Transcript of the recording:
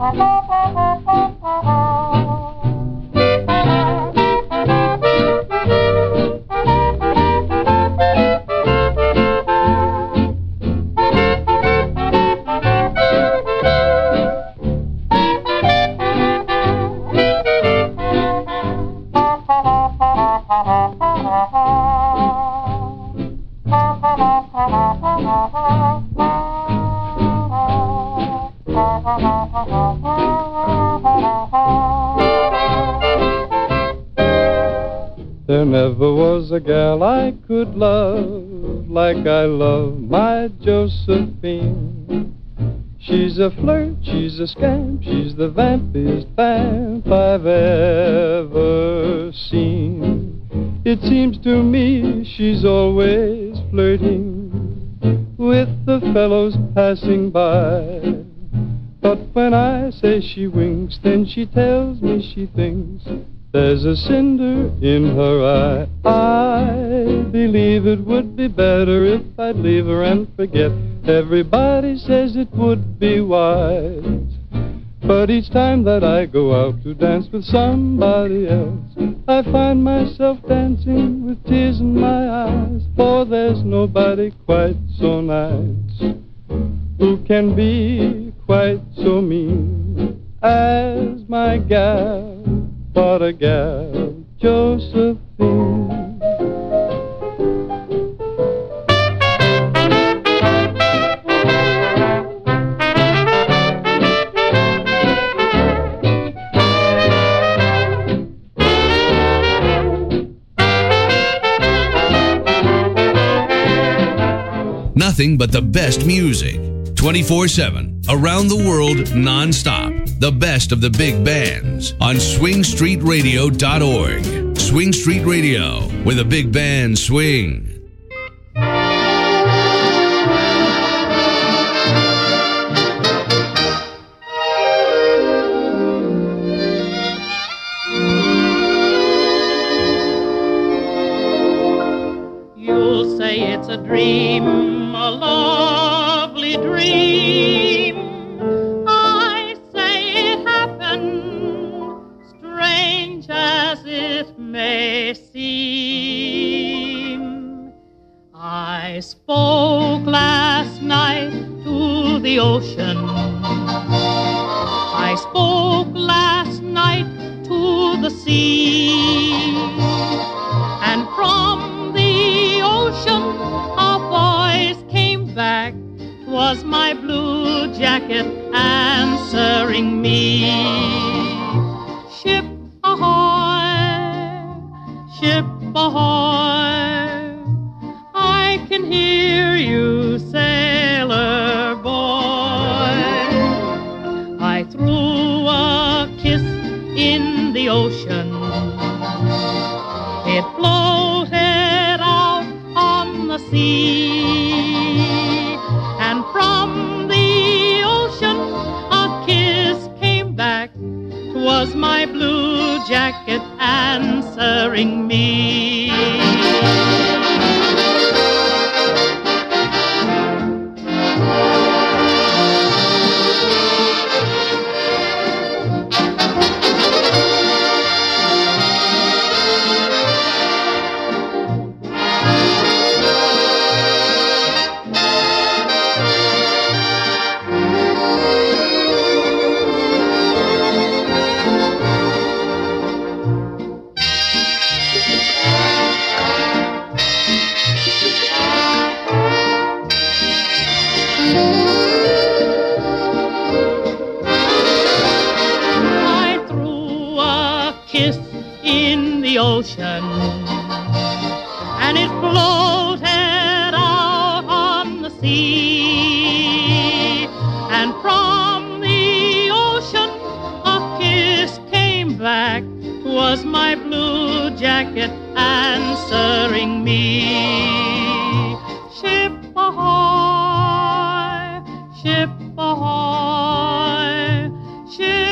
There never was a gal I could love like I love my Josephine. She's a flirt, she's a scamp, she's the vampiest vamp I've ever seen. It seems to me she's always flirting with the fellows passing by. But when I say she winks, then she tells me she thinks there's a cinder in her eye. I believe it would be better if I'd leave her and forget. Everybody says it would be wise. But each time that I go out to dance with somebody else, I find myself dancing with tears in my eyes. For there's nobody quite so nice who can be quite so mean as my gal. What a gal, Josephine. Nothing but the best music, 24/7, around the world, non-stop. The best of the big bands on swingstreetradio.org. Swing Street Radio, where the big bands swing. You'll say it's a dream, a lovely dream. I say it happened, strange as it may seem. I spoke last night to the ocean. I spoke last night to the sea. And from the ocean a voice came back. 'Twas my blue jacket answering me. Ship ahoy, ship ahoy, I can hear you, sailor boy. I threw a kiss in the ocean. It floated out on the sea. And from the ocean a kiss came back. 'Twas my blue jacket answering me. Ocean, and it floated out on the sea. And from the ocean a kiss came back. 'Twas my blue jacket answering me. Ship ahoy, ship ahoy, ship